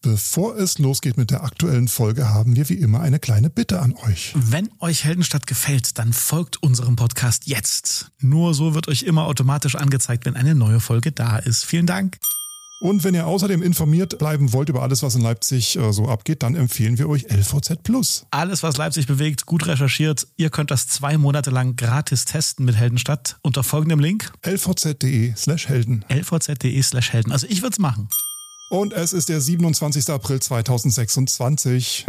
Bevor es losgeht mit der aktuellen Folge, haben wir wie immer eine kleine Bitte an euch. Wenn euch Heldenstadt gefällt, dann folgt unserem Podcast jetzt. Nur so wird euch immer automatisch angezeigt, wenn eine neue Folge da ist. Vielen Dank. Und wenn ihr außerdem informiert bleiben wollt über alles, was in Leipzig so abgeht, dann empfehlen wir euch LVZ Plus. Alles, was Leipzig bewegt, gut recherchiert. Ihr könnt das 2 Monate lang gratis testen mit Heldenstadt unter folgendem Link. lvz.de/Helden. lvz.de/Helden. Also ich würde es machen. Und es ist der 27. April 2026.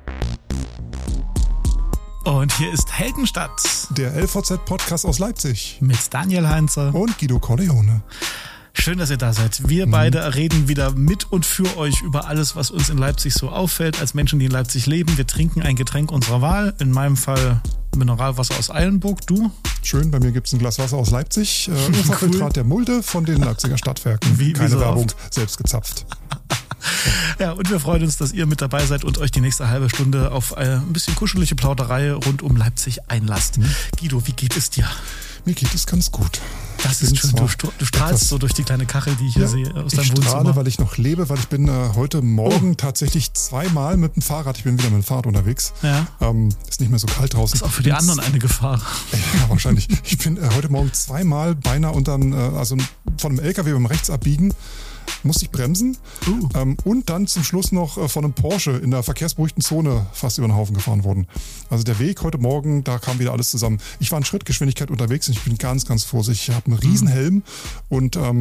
Und hier ist Heldenstadt. Der LVZ-Podcast aus Leipzig. Mit Daniel Heinze. Und Guido Corleone. Schön, dass ihr da seid. Wir beide reden wieder mit und für euch über alles, was uns in Leipzig so auffällt, als Menschen, die in Leipzig leben. Wir trinken ein Getränk unserer Wahl. In meinem Fall Mineralwasser aus Eilenburg. Du? Schön, bei mir gibt es ein Glas Wasser aus Leipzig. Uferfiltrat der Mulde von den Leipziger Stadtwerken. Keine so Werbung, oft. Selbst gezapft. Ja, und wir freuen uns, dass ihr mit dabei seid und euch die nächste halbe Stunde auf ein bisschen kuschelige Plauderei rund um Leipzig einlasst. Guido, wie geht es dir? Mir geht es ganz gut. Das ist schön. Du strahlst so durch die kleine Kachel, die ich hier sehe aus deinem Wohnzimmer. Ich strahle, weil ich noch lebe, weil ich bin heute Morgen tatsächlich 2-mal mit dem Fahrrad. Ich bin wieder mit dem Fahrrad unterwegs. Ja. Ist nicht mehr so kalt draußen. Ist auch für die anderen eine Gefahr. Ja, wahrscheinlich. Ich bin heute Morgen 2-mal beinahe also von einem LKW beim Rechtsabbiegen musste ich bremsen und dann zum Schluss noch von einem Porsche in der verkehrsberuhigten Zone fast über den Haufen gefahren worden. Also der Weg heute Morgen, da kam wieder alles zusammen. Ich war in Schrittgeschwindigkeit unterwegs und ich bin ganz, ganz vorsichtig. Ich habe einen Riesenhelm und also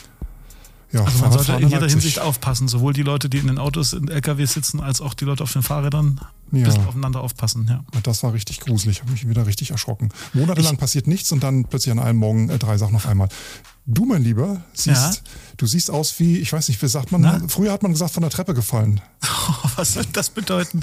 man sollte in jeder Hinsicht aufpassen, sowohl die Leute, die in den Autos, in LKWs sitzen, als auch die Leute auf den Fahrrädern ein bisschen aufeinander aufpassen. Ja. Das war richtig gruselig, ich habe mich wieder richtig erschrocken. Monatelang passiert nichts und dann plötzlich an einem Morgen 3 Sachen auf einmal. Du, mein Lieber, du siehst aus wie, ich weiß nicht, wie sagt man, früher hat man gesagt, von der Treppe gefallen. Was soll das bedeuten?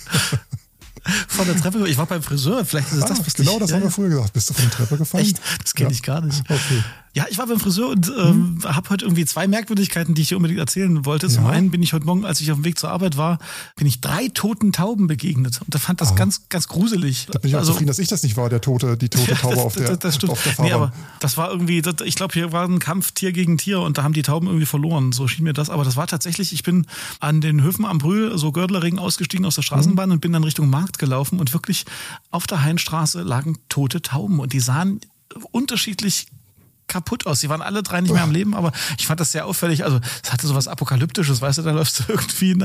Von der Treppe? Ich war beim Friseur, vielleicht ist es das, was genau, das haben wir früher gesagt. Bist du von der Treppe gefallen? Echt? Das kenne ich gar nicht. Okay. Ja, ich war beim Friseur und habe heute irgendwie 2 Merkwürdigkeiten, die ich dir unbedingt erzählen wollte. Zum einen bin ich heute Morgen, als ich auf dem Weg zur Arbeit war, bin ich 3 toten Tauben begegnet und da fand das ganz, ganz gruselig. Da bin ich auch zufrieden, dass ich das nicht war, die tote Taube auf der Fahrbahn. Nee, aber das war irgendwie, ich glaube, hier war ein Kampf Tier gegen Tier und da haben die Tauben irgendwie verloren. So schien mir das. Aber das war tatsächlich, ich bin an den Höfen am Brühl, so Gördlerring, ausgestiegen aus der Straßenbahn und bin dann Richtung Markt gelaufen und wirklich auf der Hainstraße lagen tote Tauben und die sahen unterschiedlich kaputt aus. Sie waren alle 3 nicht mehr am Leben, aber ich fand das sehr auffällig. Also es hatte so was Apokalyptisches, weißt du, da läufst du irgendwie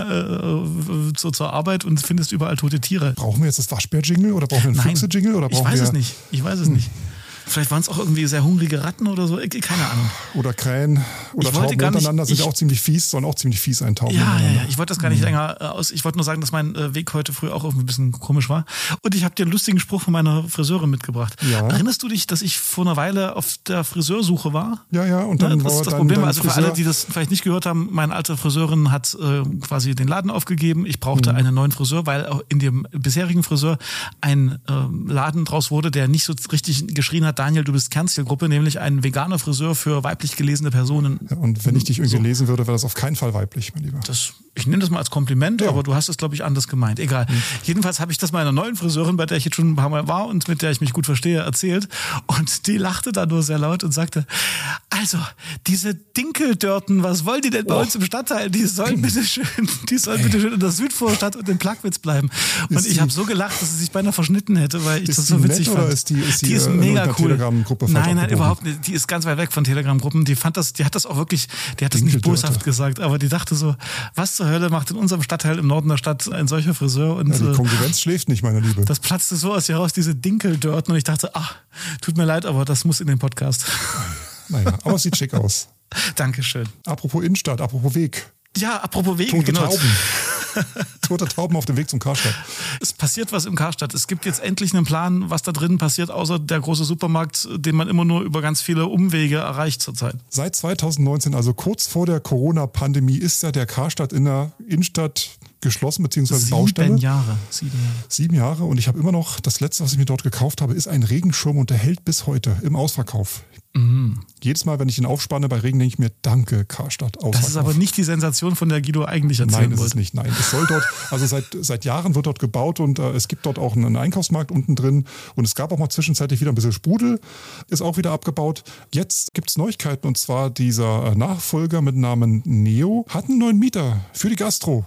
so zur Arbeit und findest überall tote Tiere. Brauchen wir jetzt das Waschbär-Jingle oder brauchen wir einen Füchse-Jingle? Oder brauchen ich weiß es nicht. Vielleicht waren es auch irgendwie sehr hungrige Ratten oder so, keine Ahnung. Oder Krähen oder Tauben untereinander sind auch ziemlich fies, sollen auch ziemlich fies eintauchen. Ja, ich wollte das gar nicht länger aus. Ich wollte nur sagen, dass mein Weg heute früh auch irgendwie ein bisschen komisch war. Und ich habe dir einen lustigen Spruch von meiner Friseurin mitgebracht. Ja. Erinnerst du dich, dass ich vor einer Weile auf der Friseursuche war? Ja, und dann das war das Problem. Also für alle, die das vielleicht nicht gehört haben, meine alte Friseurin hat quasi den Laden aufgegeben. Ich brauchte einen neuen Friseur, weil auch in dem bisherigen Friseur ein Laden draus wurde, der nicht so richtig geschrien hat, Daniel, du bist Kernzielgruppe, nämlich ein veganer Friseur für weiblich gelesene Personen. Ja, und wenn ich dich irgendwie lesen würde, wäre das auf keinen Fall weiblich, mein Lieber. Ich nehme das mal als Kompliment, aber du hast es, glaube ich, anders gemeint. Egal. Jedenfalls habe ich das meiner neuen Friseurin, bei der ich jetzt schon ein paar Mal war und mit der ich mich gut verstehe, erzählt. Und die lachte da nur sehr laut und sagte, also, diese Dinkeldörten, was wollen die denn bei uns im Stadtteil? Die sollen bitte schön in der Südvorstadt und in Plagwitz bleiben. Und ich habe so gelacht, dass sie sich beinahe verschnitten hätte, weil ich das so witzig fand. Ist die ist mega cool. Telegram-Gruppe? Nein, überhaupt nicht. Die ist ganz weit weg von Telegram-Gruppen. Die hat das auch wirklich, die hat das nicht boshaft gesagt, aber die dachte so, was zur Hölle macht in unserem Stadtteil im Norden der Stadt ein solcher Friseur? Und die Konkurrenz schläft nicht, meine Liebe. Das platzte so aus ihr raus, diese Dinkeldörten. Und ich dachte, tut mir leid, aber das muss in den Podcast. Naja, aber es sieht schick aus. Dankeschön. Apropos Innenstadt, apropos Weg. Ja, apropos Wege, Tote Tauben. Tote Tauben auf dem Weg zum Karstadt. Es passiert was im Karstadt. Es gibt jetzt endlich einen Plan, was da drin passiert, außer der große Supermarkt, den man immer nur über ganz viele Umwege erreicht zurzeit. Seit 2019, also kurz vor der Corona-Pandemie, ist ja der Karstadt in der Innenstadt geschlossen, beziehungsweise Baustelle. 7 Jahre. 7 Jahre und ich habe immer noch, das letzte, was ich mir dort gekauft habe, ist ein Regenschirm und der hält bis heute im Ausverkauf. Jedes Mal, wenn ich ihn aufspanne bei Regen, denke ich mir, danke Karstadt, Ausverkauf. Das ist aber nicht die Sensation, von der Guido eigentlich erzählen wollte. Nein, ist es nicht. Nein, es soll dort, also seit Jahren wird dort gebaut und es gibt dort auch einen Einkaufsmarkt unten drin und es gab auch mal zwischenzeitlich wieder ein bisschen Sprudel, ist auch wieder abgebaut. Jetzt gibt es Neuigkeiten und zwar dieser Nachfolger mit Namen Neo hat einen neuen Mieter für die Gastro.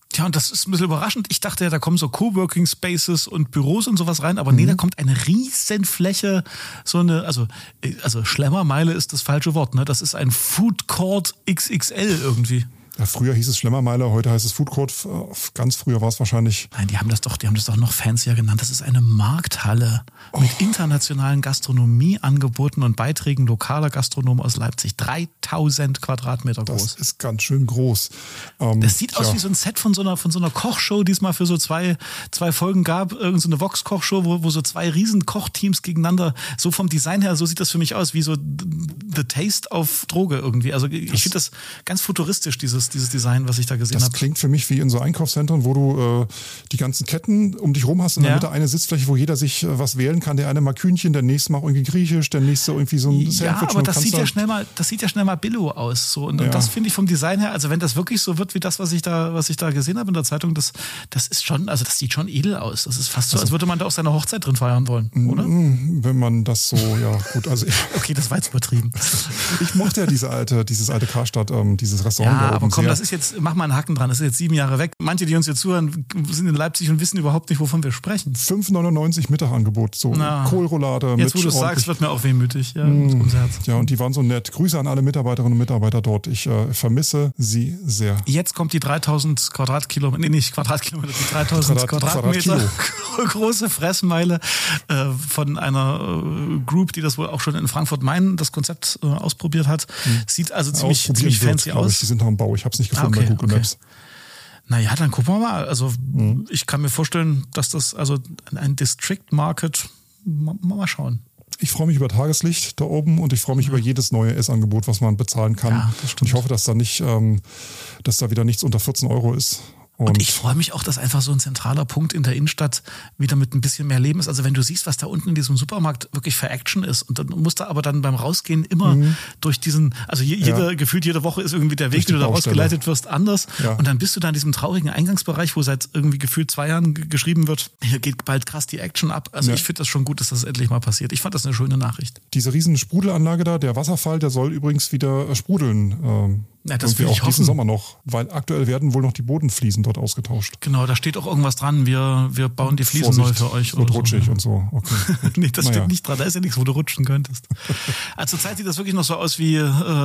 Tja, und das ist ein bisschen überraschend. Ich dachte ja, da kommen so Coworking Spaces und Büros und sowas rein, aber nee, da kommt eine riesen Fläche, also Schlemmermeile ist das falsche Wort, ne? Das ist ein Food Court XXL irgendwie. Ja, früher hieß es Schlemmermeile, heute heißt es Food Court. Ganz früher war es wahrscheinlich. Nein, die haben das doch noch fancier genannt. Das ist eine Markthalle mit internationalen Gastronomieangeboten und Beiträgen lokaler Gastronomen aus Leipzig. 3000 Quadratmeter groß. Das ist ganz schön groß. Das sieht aus wie so ein Set von so einer Kochshow, die es mal für so zwei Folgen gab. Irgend so eine Vox-Kochshow, wo so zwei riesen Kochteams gegeneinander, so vom Design her, so sieht das für mich aus, wie so The Taste auf Droge irgendwie. Also ich finde das ganz futuristisch, dieses Design, was ich da gesehen habe. Das klingt für mich wie in so Einkaufszentren, wo du die ganzen Ketten um dich rum hast, in der Mitte eine Sitzfläche, wo jeder sich was wählen kann. Der eine mal Kühnchen, der nächste mal irgendwie griechisch, der nächste irgendwie so ein Sandwich. Ja, aber das sieht ja schnell mal Billo aus. So. Und das finde ich vom Design her, also wenn das wirklich so wird wie das, was ich da gesehen habe in der Zeitung, das ist schon, also das sieht schon edel aus. Das ist fast so, als würde man da auch seine Hochzeit drin feiern wollen, oder? Wenn man das so, ja gut. Also okay, das war jetzt übertrieben. Ich mochte ja dieses alte Karstadt, dieses Restaurant. Ja, aber komm, das ist jetzt, mach mal einen Haken dran, das ist jetzt 7 Jahre weg. Manche, die uns jetzt zuhören, sind in Leipzig und wissen überhaupt nicht, wovon wir sprechen. 5,99 Mittagangebot, so Kohlroulade. Jetzt, wo du es sagst, wird mir auch wehmütig. Ja, ums Herz. Ja, und die waren so nett. Grüße an alle Mitarbeiterinnen und Mitarbeiter dort. Ich vermisse sie sehr. Jetzt kommt die 3000 Quadratkilometer, nee, nicht Quadratkilometer, die 3000 Quadratmeter große Fressmeile von einer Group, die das wohl auch schon in Frankfurt-Main das Konzept ausprobiert hat. Sieht also ziemlich fancy aus. Die sind noch im Bau. Ich habe es nicht gefunden bei Google Maps. Naja, dann gucken wir mal. Also ich kann mir vorstellen, dass das also ein District Market, mal schauen. Ich freue mich über Tageslicht da oben und ich freue mich über jedes neue Essangebot, was man bezahlen kann. Ja, das stimmt. Und ich hoffe, dass da wieder nichts unter 14 Euro ist. Und ich freue mich auch, dass einfach so ein zentraler Punkt in der Innenstadt wieder mit ein bisschen mehr Leben ist. Also wenn du siehst, was da unten in diesem Supermarkt wirklich für Action ist und dann musst du aber dann beim Rausgehen immer durch diesen, also gefühlt jede Woche ist irgendwie der Weg, wie du da rausgeleitet wirst, anders. Ja. Und dann bist du da in diesem traurigen Eingangsbereich, wo seit irgendwie gefühlt 2 Jahren geschrieben wird, hier geht bald krass die Action ab. Also ich finde das schon gut, dass das endlich mal passiert. Ich fand das eine schöne Nachricht. Diese riesen Sprudelanlage da, der Wasserfall, der soll übrigens wieder sprudeln. Ja, das will ich auch diesen Sommer noch, weil aktuell werden wohl noch die Bodenfliesen dort ausgetauscht. Genau, da steht auch irgendwas dran, wir bauen die Fliesen neu für euch. Wird rutschig und so. Okay, nee, das steht nicht dran, da ist ja nichts, wo du rutschen könntest. Also zurzeit sieht das wirklich noch so aus wie,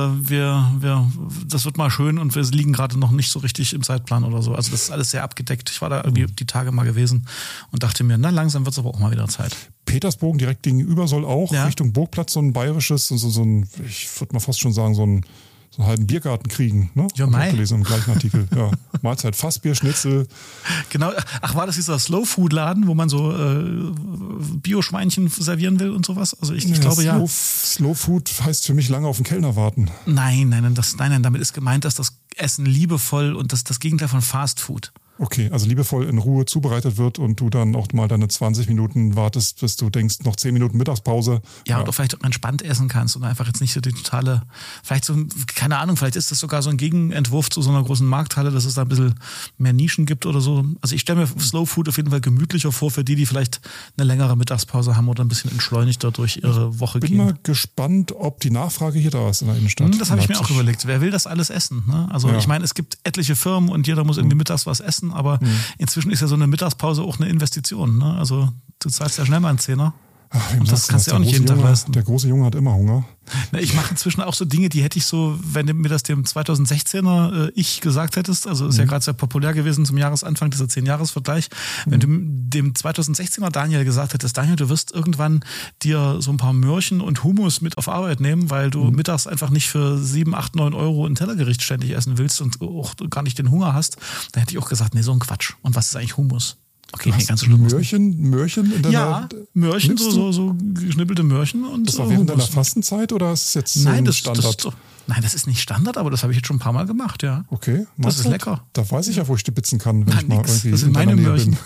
das wird mal schön und wir liegen gerade noch nicht so richtig im Zeitplan oder so. Also das ist alles sehr abgedeckt. Ich war da irgendwie die Tage mal gewesen und dachte mir, na langsam wird es aber auch mal wieder Zeit. Petersbogen direkt gegenüber soll auch Richtung Burgplatz so ein bayerisches, so ein, ich würde mal fast schon sagen, so einen halben Biergarten kriegen, ne? Ja, Hab ich gelesen im gleichen Artikel. Ja. Mahlzeit, Fassbier, Schnitzel. Genau. Ach, war das dieser Slow-Food-Laden, wo man so Bio-Schweinchen servieren will und sowas? Also ich glaube ja. Slow Food heißt für mich lange auf den Kellner warten. Nein, damit ist gemeint, dass das Essen liebevoll und das Gegenteil von Fast Food. Okay, also liebevoll in Ruhe zubereitet wird und du dann auch mal deine 20 Minuten wartest, bis du denkst, noch 10 Minuten Mittagspause. Ja, und auch vielleicht entspannt essen kannst und einfach jetzt nicht so die totale, vielleicht so, keine Ahnung, vielleicht ist das sogar so ein Gegenentwurf zu so einer großen Markthalle, dass es da ein bisschen mehr Nischen gibt oder so. Also ich stelle mir Slow Food auf jeden Fall gemütlicher vor für die vielleicht eine längere Mittagspause haben oder ein bisschen entschleunigter durch ihre Woche gehen. Ich bin mal gespannt, ob die Nachfrage hier da ist in der Innenstadt. Das habe ich mir auch überlegt. Wer will das alles essen? Ne? Also ich meine, es gibt etliche Firmen und jeder muss irgendwie mittags was essen, aber inzwischen ist ja so eine Mittagspause auch eine Investition. Ne? Also du zahlst ja schnell mal einen Zehner. Und das kannst du ja auch nicht jeden Tag leisten. Der große Junge hat immer Hunger. Na, ich mache inzwischen auch so Dinge, die hätte ich so, wenn du mir das dem 2016er ich gesagt hättest, also ist ja gerade sehr populär gewesen zum Jahresanfang, dieser 10-Jahres-Vergleich, wenn du dem 2016er Daniel gesagt hättest, Daniel, du wirst irgendwann dir so ein paar Möhrchen und Hummus mit auf Arbeit nehmen, weil du mittags einfach nicht für 7, 8, 9 Euro ein Tellergericht ständig essen willst und auch gar nicht den Hunger hast, dann hätte ich auch gesagt, nee, so ein Quatsch. Und was ist eigentlich Hummus? Okay, nee, ganz schlimm. Möhrchen in deiner... Ja, Möhrchen, so geschnippelte Möhrchen. Und das war während deiner Fastenzeit oder ist es jetzt Standard? Nein, das ist nicht Standard, aber das habe ich jetzt schon ein paar Mal gemacht, ja. Okay. Das ist lecker. Da weiß ich ja, wo ich stibitzen kann, wenn ich mal irgendwie das sind meine Möhrchen.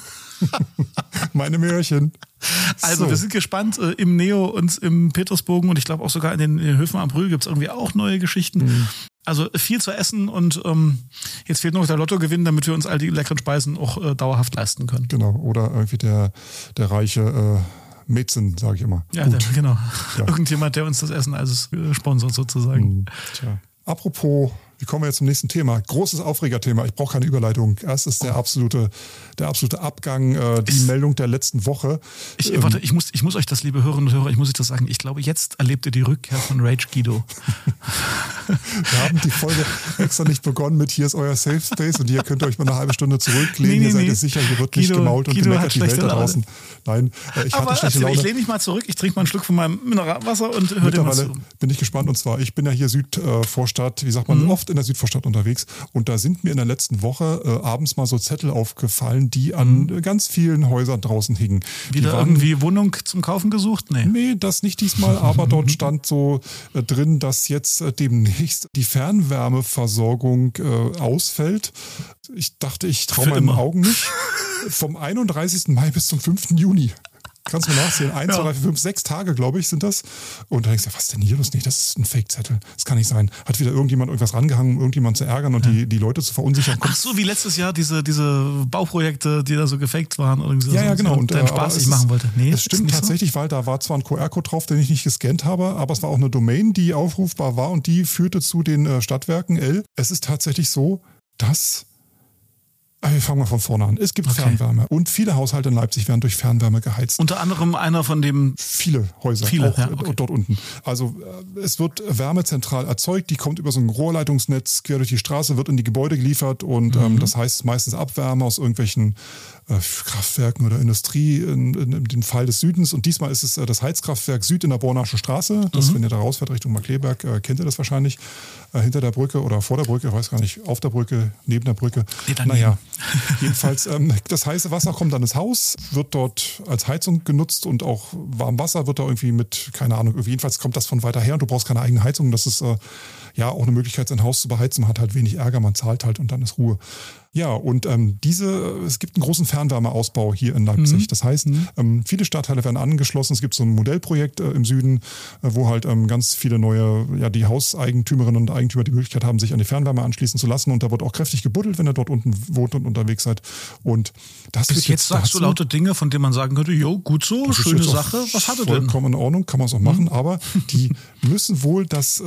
Meine Möhrchen. Also wir sind gespannt im Neo und im Petersbogen und ich glaube auch sogar in den Höfen am Brühl gibt es irgendwie auch neue Geschichten. Also viel zu essen und jetzt fehlt nur noch der Lottogewinn, damit wir uns all die leckeren Speisen auch dauerhaft leisten können. Genau, oder irgendwie der reiche Mäzen, sage ich immer. Ja, genau. Ja. Irgendjemand, der uns das Essen also sponsert sozusagen. Tja. Apropos wie kommen wir jetzt zum nächsten Thema? Großes Aufregerthema. Ich brauche keine Überleitung. Erst ist der absolute Abgang, die Meldung der letzten Woche. Warte, ich muss euch das, liebe Hörerinnen und Hörer, ich muss euch das sagen. Ich glaube, jetzt erlebt ihr die Rückkehr von Rage Guido. Wir haben die Folge extra nicht begonnen mit hier ist euer Safe Space und hier könnt ihr euch mal eine halbe Stunde zurücklehnen. Ihr seid ihr sicher, hier wird nicht gemault und gemeckert die Welt da draußen. Nein, ich hatte schlechte Laune. Ich lehne mich mal zurück, ich trinke mal einen Schluck von meinem Mineralwasser und höre dir mal zu. Bin ich gespannt, und zwar, ich bin ja hier Südvorstadt, wie sagt man, oft in der Südvorstadt unterwegs und da sind mir in der letzten Woche abends mal so Zettel aufgefallen, die an ganz vielen Häusern draußen hingen. Wieder irgendwie Wohnung zum Kaufen gesucht? Nee, das nicht diesmal, aber dort stand so drin, dass jetzt demnächst die Fernwärmeversorgung ausfällt. Ich dachte, ich traue meinen Augen nicht. Vom 31. Mai bis zum 5. Juni. Kannst du mal nachsehen. 1, 2, 3, 4, 5, 6 Tage, glaube ich, sind das. Und da denkst du, was ist denn hier los? Nee, das ist ein Fake-Zettel. Das kann nicht sein. Hat wieder irgendjemand irgendwas rangehangen, um irgendjemanden zu ärgern und die Leute zu verunsichern. Ach so, wie letztes Jahr diese Bauprojekte, die da so gefaked waren. Oder so, ja, genau. Und deinen Spaß ich machen wollte. Nee, es stimmt tatsächlich, weil da war zwar ein QR-Code drauf, den ich nicht gescannt habe, aber es war auch eine Domain, die aufrufbar war und die führte zu den Stadtwerken L. Es ist tatsächlich so, dass... Wir fangen mal von vorne an. Es gibt Fernwärme und viele Haushalte in Leipzig werden durch Fernwärme geheizt. Unter anderem einer von dem... Viele Häuser auch dort unten. Also es wird Wärme zentral erzeugt, die kommt über so ein Rohrleitungsnetz quer durch die Straße, wird in die Gebäude geliefert und das heißt meistens Abwärme aus irgendwelchen Kraftwerken oder Industrie in dem Fall des Südens. Und diesmal ist es das Heizkraftwerk Süd in der Bornascher Straße. Das, wenn ihr da rausfährt Richtung Markleberg, kennt ihr das wahrscheinlich. Hinter der Brücke oder vor der Brücke, ich weiß gar nicht, auf der Brücke, neben der Brücke. Naja, jedenfalls das heiße Wasser kommt dann ins Haus, wird dort als Heizung genutzt und auch Warmwasser wird da irgendwie mit, keine Ahnung, jedenfalls kommt das von weiter her und du brauchst keine eigene Heizung. Das ist auch eine Möglichkeit, sein Haus zu beheizen. Man hat halt wenig Ärger, man zahlt halt und dann ist Ruhe. Ja, und es gibt einen großen Fernwärmeausbau hier in Leipzig. Das heißt, viele Stadtteile werden angeschlossen. Es gibt so ein Modellprojekt im Süden, wo halt ganz viele neue, die Hauseigentümerinnen und Eigentümer die Möglichkeit haben, sich an die Fernwärme anschließen zu lassen. Und da wird auch kräftig gebuddelt, wenn ihr dort unten wohnt und unterwegs seid. Und das bis jetzt sagst du laute Dinge, von denen man sagen könnte, gut so, schöne Sache, was hat er denn? Vollkommen in Ordnung, kann man es auch machen. Aber die müssen wohl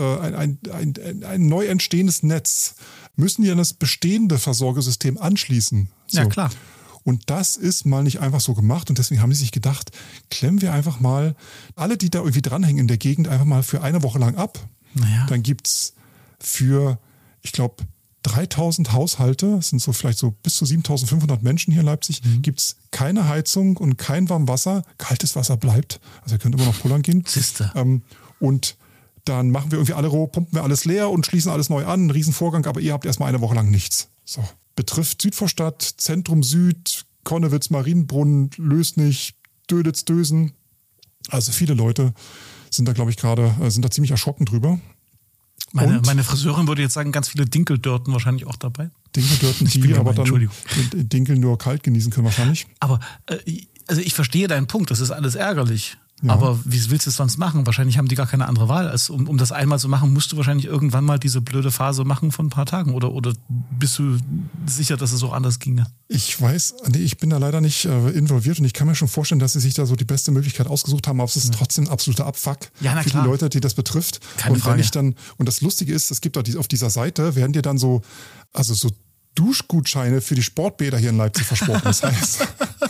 ein neu entstehendes Netz müssen die an das bestehende Versorgungssystem anschließen. So. Ja, klar. Und das ist mal nicht einfach so gemacht und deswegen haben die sich gedacht, klemmen wir einfach mal alle, die da irgendwie dranhängen in der Gegend, einfach mal für eine Woche lang ab. Naja. Dann gibt's für, ich glaube, 3000 Haushalte, das sind so vielleicht so bis zu 7500 Menschen hier in Leipzig, gibt's keine Heizung und kein Warmwasser. Kaltes Wasser bleibt. Also ihr könnt immer noch pullern gehen. Siehste. Und dann machen wir irgendwie pumpen wir alles leer und schließen alles neu an. Ein Riesenvorgang, aber ihr habt erstmal eine Woche lang nichts. So. Betrifft Südvorstadt, Zentrum Süd, Konnewitz, Marienbrunn, Lösnich, Döditz, Dösen. Also viele Leute sind da, glaube ich, sind da ziemlich erschrocken drüber. Meine Friseurin würde jetzt sagen, ganz viele Dinkeldörten wahrscheinlich auch dabei. Dinkeldörten, die aber dann Dinkel nur kalt genießen können wahrscheinlich. Aber also ich verstehe deinen Punkt, das ist alles ärgerlich. Ja. Aber wie willst du es sonst machen? Wahrscheinlich haben die gar keine andere Wahl. Als um das einmal zu machen, musst du wahrscheinlich irgendwann mal diese blöde Phase machen von ein paar Tagen. Oder bist du sicher, dass es auch anders ginge? Ich bin da leider nicht involviert und ich kann mir schon vorstellen, dass sie sich da so die beste Möglichkeit ausgesucht haben, aber es ist trotzdem ein absoluter Abfuck für die Leute, die das betrifft. Keine Frage. Und das Lustige ist, es gibt auch auf dieser Seite, werden dir dann so Duschgutscheine für die Sportbäder hier in Leipzig versprochen. Das heißt...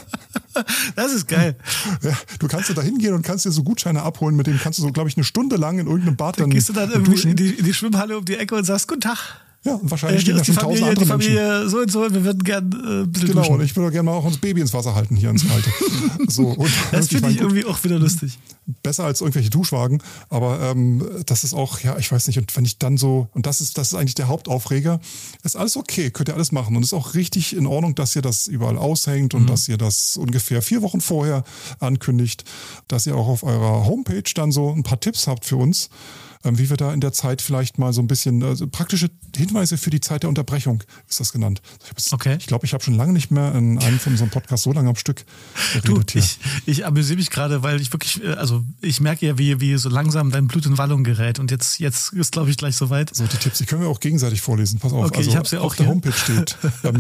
Das ist geil. Ja, du kannst da hingehen und kannst dir so Gutscheine abholen, mit denen kannst du so, glaube ich, eine Stunde lang in irgendeinem Bad dann gehst du dann irgendwie in die Schwimmhalle um die Ecke und sagst, guten Tag. Ja, und wahrscheinlich stehen da schon 1000 andere Menschen. Die Familie so und so, wir würden gerne ein bisschen duschen. Und ich würde gerne mal auch uns Baby ins Wasser halten hier ins Kalte. Das finde ich irgendwie auch wieder lustig. Besser als irgendwelche Duschwagen, aber das ist auch, ich weiß nicht, und wenn ich dann so, und das ist eigentlich der Hauptaufreger, ist alles okay, könnt ihr alles machen und ist auch richtig in Ordnung, dass ihr das überall aushängt und dass ihr das ungefähr 4 Wochen vorher ankündigt, dass ihr auch auf eurer Homepage dann so ein paar Tipps habt für uns, wie wir da in der Zeit vielleicht mal so ein bisschen praktische Hinweise für die Zeit der Unterbrechung, ist das genannt. Ich glaube, ich habe schon lange nicht mehr in einem von unserem Podcast so lange am Stück geredet. Ich amüsiere mich gerade, weil ich wirklich, ich merke ja, wie so langsam dein Blut in Wallung gerät und jetzt ist, glaube ich, gleich soweit. So, die Tipps, die können wir auch gegenseitig vorlesen. Pass auf, okay, ich hab's ja auch auf der Homepage steht,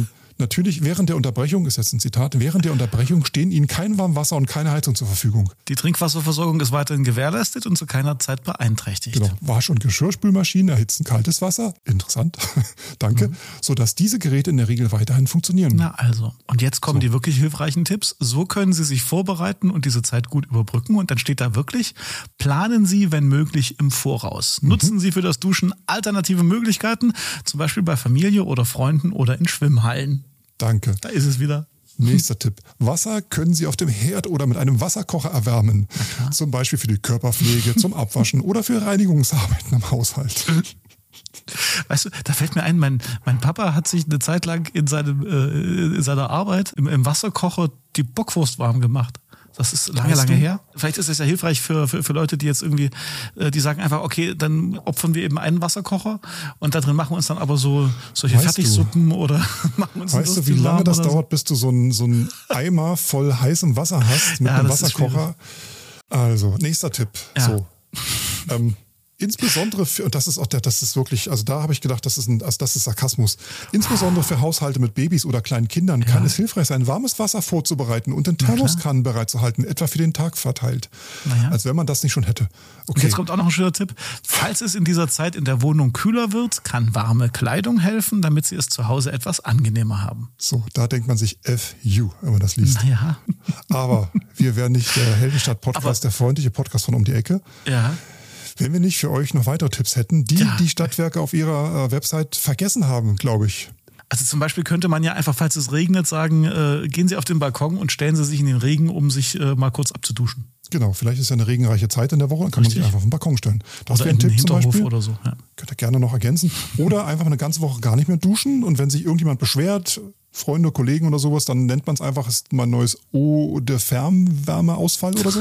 Natürlich, während der Unterbrechung, ist jetzt ein Zitat, während der Unterbrechung stehen Ihnen kein Warmwasser und keine Heizung zur Verfügung. Die Trinkwasserversorgung ist weiterhin gewährleistet und zu keiner Zeit beeinträchtigt. Genau. Wasch- und Geschirrspülmaschinen erhitzen kaltes Wasser. Interessant. Danke. Sodass diese Geräte in der Regel weiterhin funktionieren. Na also. Und jetzt kommen die wirklich hilfreichen Tipps. So können Sie sich vorbereiten und diese Zeit gut überbrücken. Und dann steht da wirklich, planen Sie, wenn möglich, im Voraus. Nutzen Sie für das Duschen alternative Möglichkeiten, zum Beispiel bei Familie oder Freunden oder in Schwimmhallen. Danke. Da ist es wieder. Nächster Tipp. Wasser können Sie auf dem Herd oder mit einem Wasserkocher erwärmen. Zum Beispiel für die Körperpflege, zum Abwaschen oder für Reinigungsarbeiten im Haushalt. Weißt du, da fällt mir ein, mein Papa hat sich eine Zeit lang in seiner Arbeit im Wasserkocher die Bockwurst warm gemacht. Das ist lange her. Vielleicht ist es ja hilfreich für Leute, die jetzt irgendwie, die sagen einfach, okay, dann opfern wir eben einen Wasserkocher und da drin machen wir uns dann aber solche Fertigsuppen oder machen uns Weißt du, wie lange das dauert, bis du so einen Eimer voll heißem Wasser hast mit einem Wasserkocher? Also, nächster Tipp. Ja. So. Insbesondere für, und das ist wirklich, also da habe ich gedacht, das ist Sarkasmus. Insbesondere für Haushalte mit Babys oder kleinen Kindern kann es hilfreich sein, warmes Wasser vorzubereiten und in Thermoskannen bereitzuhalten, etwa für den Tag verteilt. Als wenn man das nicht schon hätte. Okay. Und jetzt kommt auch noch ein schöner Tipp. Falls es in dieser Zeit in der Wohnung kühler wird, kann warme Kleidung helfen, damit Sie es zu Hause etwas angenehmer haben. So, da denkt man sich FU, wenn man das liest. Naja. Aber wir wären nicht der Heldenstadt-Podcast, der freundliche Podcast von um die Ecke. Ja. Wenn wir nicht für euch noch weitere Tipps hätten, die Stadtwerke auf ihrer Website vergessen haben, glaube ich. Also zum Beispiel könnte man ja einfach, falls es regnet, sagen, gehen Sie auf den Balkon und stellen Sie sich in den Regen, um sich mal kurz abzuduschen. Genau, vielleicht ist ja eine regenreiche Zeit in der Woche, dann kann man sich einfach auf den Balkon stellen. Das wäre ein Tipp zum Beispiel. Oder so. Ja. Könnt ihr gerne noch ergänzen. Oder einfach eine ganze Woche gar nicht mehr duschen und wenn sich irgendjemand beschwert, Freunde, Kollegen oder sowas, dann nennt man es einfach, ist mein neues Eau de Fernwärmeausfall oder so.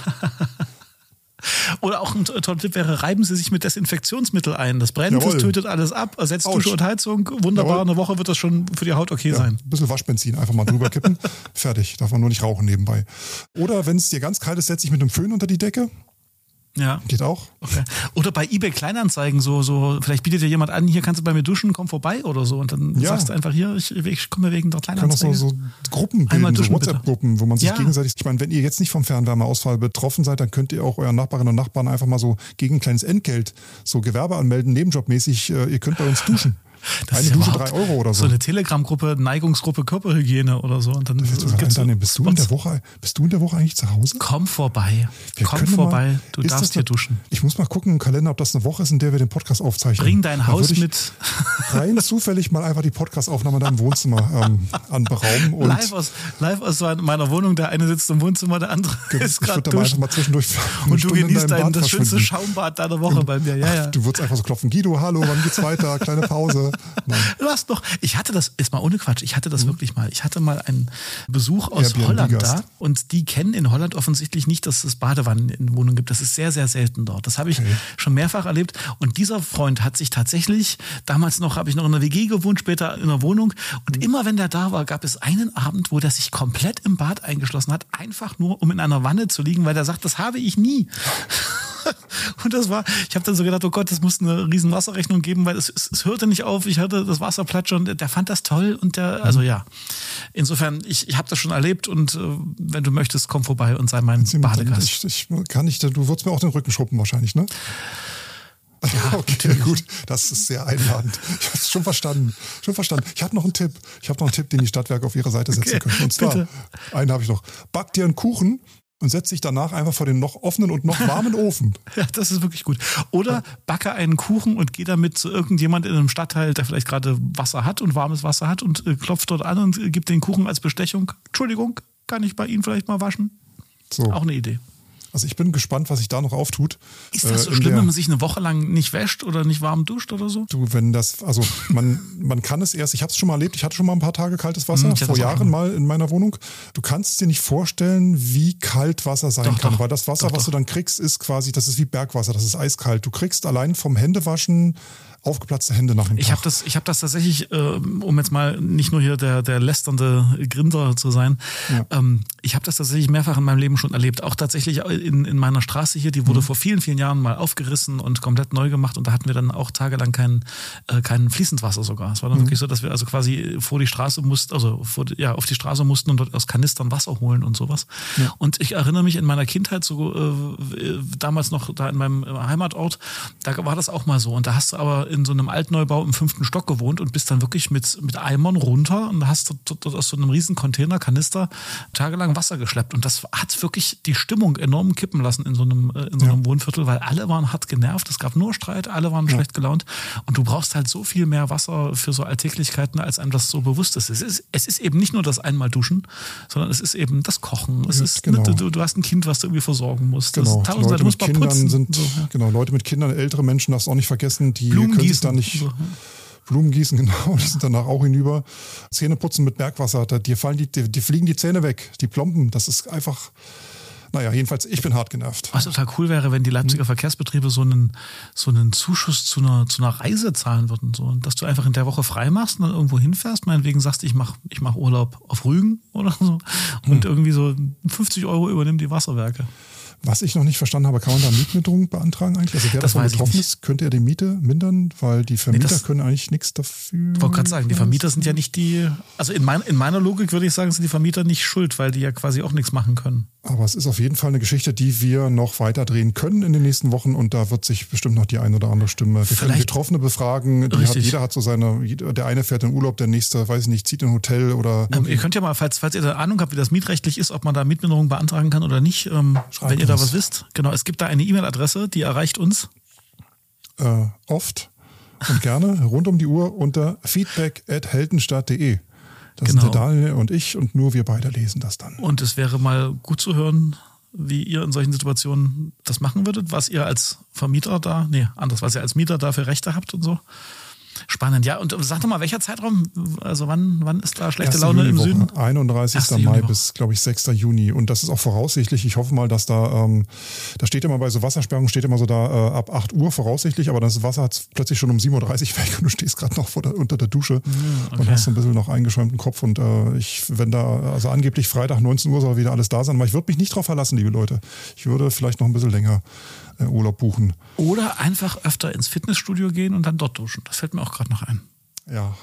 Oder auch ein toller Tipp wäre, reiben Sie sich mit Desinfektionsmittel ein. Das brennt, das tötet alles ab, ersetzt Dusche und Heizung. Wunderbar, Jawohl. Eine Woche wird das schon für die Haut okay sein. Ein bisschen Waschbenzin einfach mal drüber kippen. Fertig, darf man nur nicht rauchen nebenbei. Oder wenn es dir ganz kalt ist, setz dich mit einem Föhn unter die Decke. Ja. Geht auch. Okay. Oder bei eBay Kleinanzeigen so, vielleicht bietet dir jemand an, hier kannst du bei mir duschen, komm vorbei oder so. Und dann sagst du einfach hier, ich komme wegen der Kleinanzeige. Kann auch so Gruppen bilden, so WhatsApp-Gruppen, wo man sich gegenseitig, ich meine, wenn ihr jetzt nicht vom Fernwärmeausfall betroffen seid, dann könnt ihr auch euren Nachbarinnen und Nachbarn einfach mal so gegen ein kleines Entgelt, so Gewerbe anmelden, nebenjobmäßig, ihr könnt bei uns duschen. Das eine ist Dusche 3 Euro oder so. So eine Telegram-Gruppe, Neigungsgruppe Körperhygiene oder so. Und dann bist du in der Woche eigentlich zu Hause? Komm vorbei. Du darfst hier duschen. Ich muss mal gucken im Kalender, ob das eine Woche ist, in der wir den Podcast aufzeichnen. Bring dein Haus mit. Rein zufällig mal einfach die Podcast-Aufnahme in deinem Wohnzimmer anberaumen. Und live aus meiner Wohnung. Der eine sitzt im Wohnzimmer, der andere ist gerade duschen. Einfach mal zwischendurch und du genießt das schönste Schaumbad deiner Woche bei mir. Ja. Du würdest einfach so klopfen. Guido, hallo, wann geht's weiter? Kleine Pause. Ich hatte das, ist mal ohne Quatsch, ich hatte das wirklich mal. Ich hatte mal einen Besuch aus Holland da und die kennen in Holland offensichtlich nicht, dass es Badewannen in Wohnungen gibt. Das ist sehr, sehr selten dort. Das habe ich schon mehrfach erlebt. Und dieser Freund hat sich tatsächlich, damals habe ich noch in einer WG gewohnt, später in einer Wohnung. Und immer wenn der da war, gab es einen Abend, wo der sich komplett im Bad eingeschlossen hat, einfach nur, um in einer Wanne zu liegen, weil der sagt, das habe ich nie. Und ich habe dann so gedacht, oh Gott, das muss eine riesen Wasserrechnung geben, weil es hörte nicht auf, ich hörte das Wasser plätschern, der fand das toll und insofern, ich habe das schon erlebt und wenn du möchtest, komm vorbei und sei mein Badegast. Ich kann nicht, du würdest mir auch den Rücken schruppen wahrscheinlich, ne? Ja, okay, natürlich. Gut, das ist sehr einladend. Ich habe es schon verstanden. Ich habe noch einen Tipp. Den die Stadtwerke auf ihre Seite setzen können. Und zwar, einen habe ich noch. Back dir einen Kuchen und setz dich danach einfach vor den noch offenen und noch warmen Ofen. Ja, das ist wirklich gut. Oder backe einen Kuchen und geh damit zu irgendjemand in einem Stadtteil, der vielleicht gerade Wasser hat und warmes Wasser hat und klopft dort an und gibt den Kuchen als Bestechung. Entschuldigung, kann ich bei Ihnen vielleicht mal waschen? So. Auch eine Idee. Also ich bin gespannt, was sich da noch auftut. Ist das so schlimm, wenn man sich eine Woche lang nicht wäscht oder nicht warm duscht oder so? Du, man kann es erst, ich habe es schon mal erlebt, ich hatte schon mal ein paar Tage kaltes Wasser, vor Jahren mal in meiner Wohnung. Du kannst dir nicht vorstellen, wie kalt Wasser sein kann, weil das Wasser, was du dann kriegst, ist quasi, das ist wie Bergwasser, das ist eiskalt. Du kriegst allein vom Händewaschen aufgeplatzte Hände nach dem Tag. Ich hab das tatsächlich, um jetzt mal nicht nur hier der lästernde Grinder zu sein, ich habe das tatsächlich mehrfach in meinem Leben schon erlebt. Auch tatsächlich in meiner Straße hier, die wurde vor vielen, vielen Jahren mal aufgerissen und komplett neu gemacht und da hatten wir dann auch tagelang kein fließend Wasser sogar. Es war dann wirklich so, dass wir also quasi vor die Straße mussten, auf die Straße mussten und dort aus Kanistern Wasser holen und sowas. Ja. Und ich erinnere mich in meiner Kindheit so damals noch da in meinem Heimatort, da war das auch mal so. Und da hast du aber in so einem Altneubau im 5. Stock gewohnt und bist dann wirklich mit Eimern runter und hast dort aus so einem riesen Kanister tagelang Wasser geschleppt. Und das hat wirklich die Stimmung enorm kippen lassen in so einem Wohnviertel, weil alle waren hart genervt, es gab nur Streit, alle waren schlecht gelaunt und du brauchst halt so viel mehr Wasser für so Alltäglichkeiten, als einem das so bewusst ist. Es ist eben nicht nur das einmal Duschen, sondern es ist eben das Kochen. Es ist du hast ein Kind, was du irgendwie versorgen musst. Genau. Leute mit Kindern sind, Leute mit Kindern, ältere Menschen, darfst du auch nicht vergessen, die können sich da nicht... Blumen gießen, genau, die sind danach auch hinüber. Zähne putzen mit Bergwasser, die fliegen die Zähne weg, die plomben, das ist einfach... Naja, jedenfalls, ich bin hart genervt. Was total cool wäre, wenn die Leipziger Verkehrsbetriebe so einen Zuschuss zu einer Reise zahlen würden. So, dass du einfach in der Woche frei machst und dann irgendwo hinfährst. Meinetwegen sagst du, ich mach Urlaub auf Rügen oder so. Und irgendwie so 50 € übernehmen die Wasserwerke. Was ich noch nicht verstanden habe, kann man da Mietminderung beantragen eigentlich? Also wer davon betroffen ist, könnte er die Miete mindern? Weil die Vermieter können eigentlich nichts dafür. Ich wollte gerade sagen, die Vermieter sind ja nicht also in meiner Logik würde ich sagen, sind die Vermieter nicht schuld, weil die ja quasi auch nichts machen können. Aber es ist auf jeden Fall eine Geschichte, die wir noch weiter drehen können in den nächsten Wochen und da wird sich bestimmt noch die ein oder andere Stimme. Wir können Betroffene befragen. Jeder hat so der eine fährt in Urlaub, der nächste, weiß ich nicht, zieht in ein Hotel oder... ihr könnt ja mal, falls ihr da Ahnung habt, wie das mietrechtlich ist, ob man da Mietminderung beantragen kann oder nicht, wenn ihr da was wisst. Genau, es gibt da eine E-Mail-Adresse, die erreicht uns. Oft und gerne rund um die Uhr unter feedback@heldenstadt.de. Das sind der Daniel und ich und nur wir beide lesen das dann. Und es wäre mal gut zu hören, wie ihr in solchen Situationen das machen würdet, was ihr als Vermieter was ihr als Mieter da für Rechte habt und so. Spannend, ja. Und sag doch mal, welcher Zeitraum, also wann ist da schlechte Laune im Süden? 31. Mai bis, glaube ich, 6. Juni. Und das ist auch voraussichtlich. Ich hoffe mal, dass da steht immer bei so Wassersperrungen, steht immer so da ab 8 Uhr voraussichtlich, aber das Wasser hat plötzlich schon um 7.30 Uhr weg und du stehst gerade noch unter der Dusche und hast so ein bisschen noch eingeschäumten Kopf. Und also angeblich Freitag 19 Uhr soll wieder alles da sein, aber ich würde mich nicht drauf verlassen, liebe Leute. Ich würde vielleicht noch ein bisschen länger Urlaub buchen. Oder einfach öfter ins Fitnessstudio gehen und dann dort duschen. Das fällt mir auch gerade noch ein. Ja.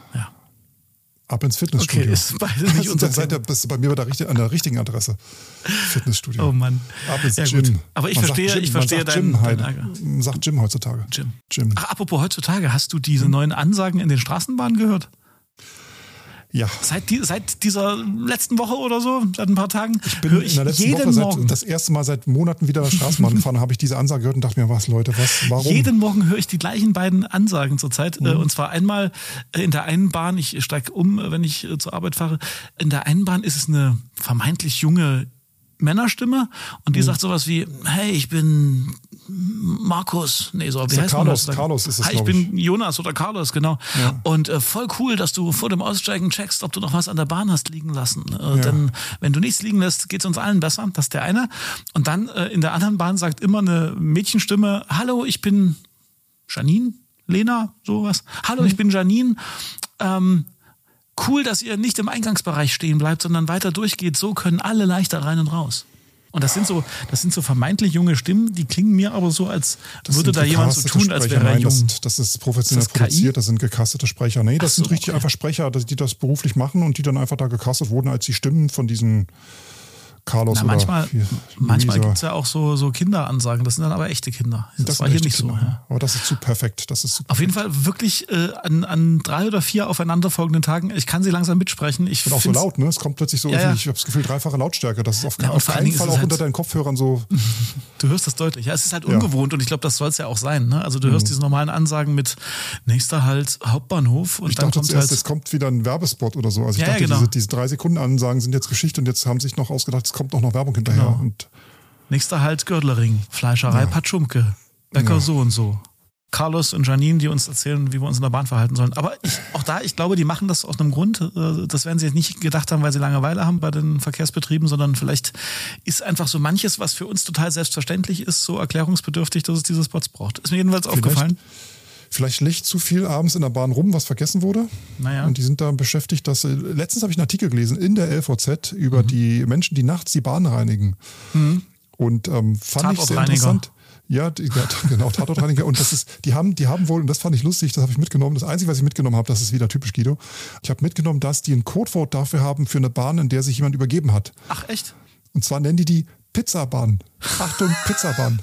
Ab ins Fitnessstudio. Okay, ist beide nicht unser Thema. Bist du bei mir an der richtigen Adresse. Fitnessstudio. Oh Mann. Ab ins Gym. Gut. Aber ich verstehe deinen Ärger. Man sagt Gym heutzutage. Gym. Ach, apropos heutzutage, hast du diese neuen Ansagen in den Straßenbahnen gehört? Ja. Seit dieser letzten Woche oder so, seit ein paar Tagen, ich bin in der letzten Woche das erste Mal seit Monaten wieder Straßenbahn gefahren, habe ich diese Ansage gehört und dachte mir, warum? Jeden Morgen höre ich die gleichen beiden Ansagen zurzeit. Und zwar einmal in der einen Bahn, ich steige um, wenn ich zur Arbeit fahre, in der einen Bahn ist es eine vermeintlich junge Männerstimme und die sagt sowas wie, hey, ich bin Markus, wie heißt Carlos, man das? Carlos ist es, ich bin Jonas oder Carlos, genau. Ja. Und voll cool, dass du vor dem Aussteigen checkst, ob du noch was an der Bahn hast liegen lassen. Denn wenn du nichts liegen lässt, geht es uns allen besser. Das ist der eine. Und dann in der anderen Bahn sagt immer eine Mädchenstimme, hallo, ich bin Janine, Lena, sowas. Hallo, ich bin Janine. Cool, dass ihr nicht im Eingangsbereich stehen bleibt, sondern weiter durchgeht. So können alle leichter rein und raus. Und das sind so vermeintlich junge Stimmen, die klingen mir aber so, als würde da jemand so tun, als wäre er jung. Das ist professionell produziert, das sind gecastete Sprecher. Nee, das sind richtig einfach Sprecher, die das beruflich machen und die dann einfach da gecastet wurden als die Stimmen von diesen Carlos oder manchmal gibt es ja auch so Kinderansagen, das sind dann aber echte Kinder. Das war hier nicht so. Ja. Aber das ist zu perfekt. Auf jeden Fall wirklich an 3 oder 4 aufeinanderfolgenden Tagen, ich kann sie langsam mitsprechen. Und auch so laut, ne? Es kommt plötzlich so, ich habe das Gefühl, 3-fache Lautstärke. Das ist auf keinen Fall auch unter deinen Kopfhörern so. Du hörst das deutlich. Ja, es ist halt ungewohnt und ich glaube, das soll es ja auch sein. Ne? Also du hörst diese normalen Ansagen mit nächster Halt Hauptbahnhof und ich dann dachte zuerst, es kommt wieder ein Werbespot oder so. Also ich dachte, diese 3 Sekunden Ansagen sind jetzt Geschichte und jetzt haben sich noch ausgedacht, es kommt auch noch Werbung hinterher. Genau. Und nächster Halt Gördlering, Fleischerei Patschumke, Bäcker so und so. Carlos und Janine, die uns erzählen, wie wir uns in der Bahn verhalten sollen. Aber ich glaube, die machen das aus einem Grund. Das werden sie jetzt nicht gedacht haben, weil sie Langeweile haben bei den Verkehrsbetrieben, sondern vielleicht ist einfach so manches, was für uns total selbstverständlich ist, so erklärungsbedürftig, dass es diese Spots braucht. Ist mir jedenfalls aufgefallen. Vielleicht liegt zu viel abends in der Bahn rum, was vergessen wurde. Naja. Und die sind da beschäftigt, dass letztens habe ich einen Artikel gelesen in der LVZ über die Menschen, die nachts die Bahn reinigen. Und fand ich sehr interessant. Ja, genau, Tatortreiniger. Und die haben wohl, und das fand ich lustig, das habe ich mitgenommen. Das Einzige, was ich mitgenommen habe, das ist wieder typisch Guido. Ich habe mitgenommen, dass die ein Codewort dafür haben für eine Bahn, in der sich jemand übergeben hat. Ach, echt? Und zwar nennen die Pizzabahn. Achtung, Pizzabahn.